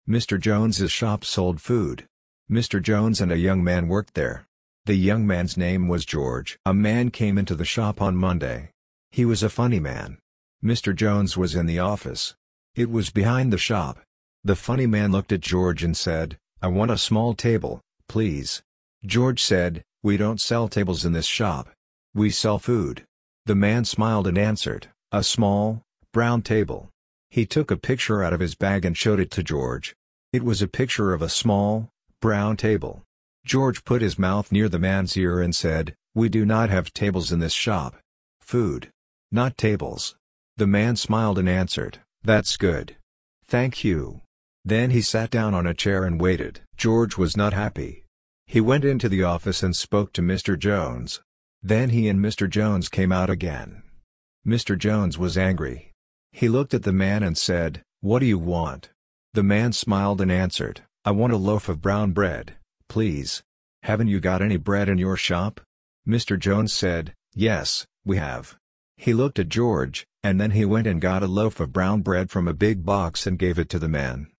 Mr. Jones's shop sold food. Mr. Jones and a young man worked there. The young man's name was George. A man came into the shop on Monday. He was a funny man. Mr. Jones was in the office. It was behind the shop. The funny man looked at George and said, "I want a small table, please." George said, "We don't sell tables in this shop. We sell food." The man smiled and answered, "A small, brown table." He took a picture out of his bag and showed it to George. It was a picture of a small, brown table. George put his mouth near the man's ear and said, "We do not have tables in this shop. Food. Not tables." The man smiled and answered, "That's good. Thank you." Then he sat down on a chair and waited. George was not happy. He went into the office and spoke to Mr. Jones. Then he and Mr. Jones came out again. Mr. Jones was angry. He looked at the man and said, "What do you want?" The man smiled and answered, "I want a loaf of brown bread, please. Haven't you got any bread in your shop?" Mr. Jones said, "Yes, we have." He looked at George, and then he went and got a loaf of brown bread from a big box and gave it to the man.